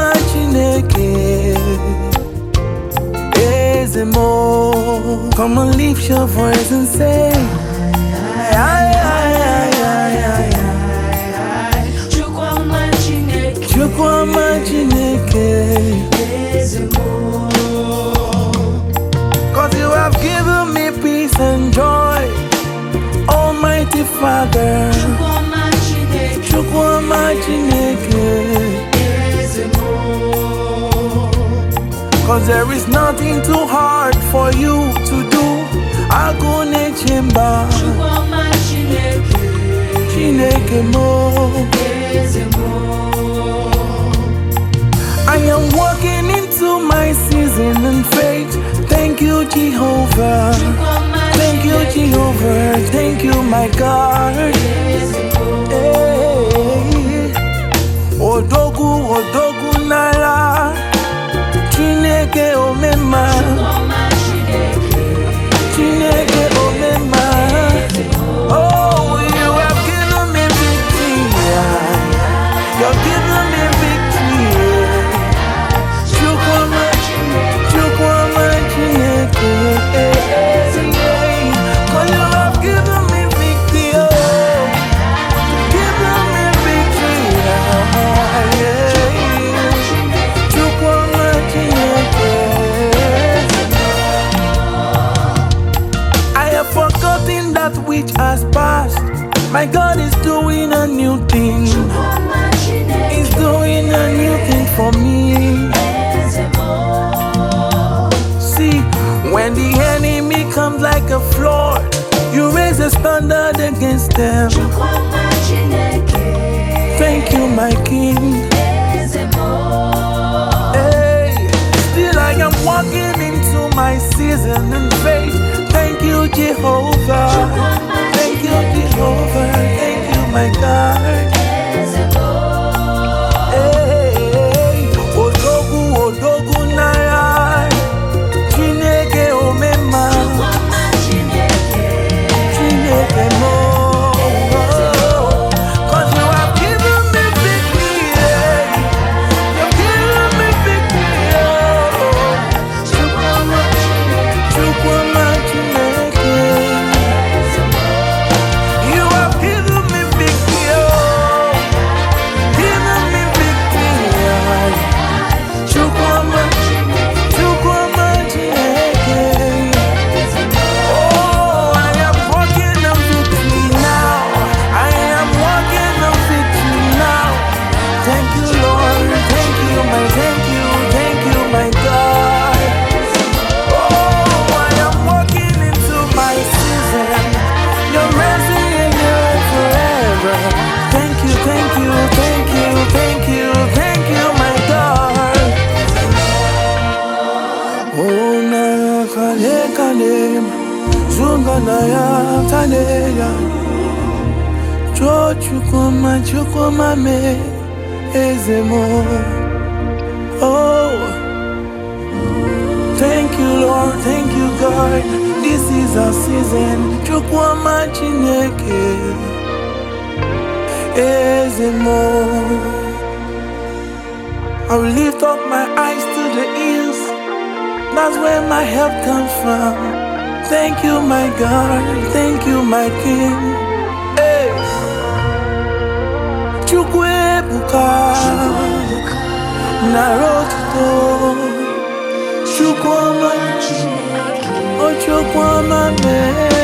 Chukwuma Chineke Ezemo. Come on, lift your voice and say, ay, ay, ay, ay, ay, ay. Chukwuma Chineke, Chukwuma Chineke Ezemo. 'Cause you have given me peace and joy, Almighty Father. Chukwuma Chineke Ezemo. 'Cause there is nothing too hard for you to do. Agune Chimba Chukwuma Chineke, Chineke mo. Ezemo. I am walking into my season in faith. Thank you, Jehovah. Thank you, Jehovah. Thank you, my God. Hey. Odogu, Odogu Nala. Chineke Omema. Chineke Omema. Oh, you have given me victory. You're giving me victory. Chukwuma Chineke. 'Cause you have given me victory. Giving me victory. Chukwuma Chineke. I have forgotten that which has passed. My God is doing a new thing. He's doing a new thing for me. See, when the enemy comes like a flood, you raise a standard against them. Thank you, my King. Hey, still I am walking into my season in faith. Thank you, Jehovah. Thank you, Jehovah. Thank you, my God. Hey, Odogu, Odogu Naya. Chineke Omema. Chineke Mo. 'Cause you have given me victory. You've given me victory. Chukwuma Chineke. You have given me victory. Given me victory. Chukwuma Chineke. Oh, I am walking in victory now. I am walking in victory now. Thank you, Lord. Thank you, my God. Oh, I am walking into my season. You're raising in here forever. Thank you, my God. Oh, na kale, zunga na ya taneya. Chukwuma me ezemo. Oh, thank you, Lord. Thank you, God. This is our season. Chukwuma Chineke ezemo. I will lift up my eyes to the hills. That's where my help comes from. Thank you, my God. Thank you, my King. Hey. Chukwebuka Naroto. Chukwuma, oh Chukwuma me.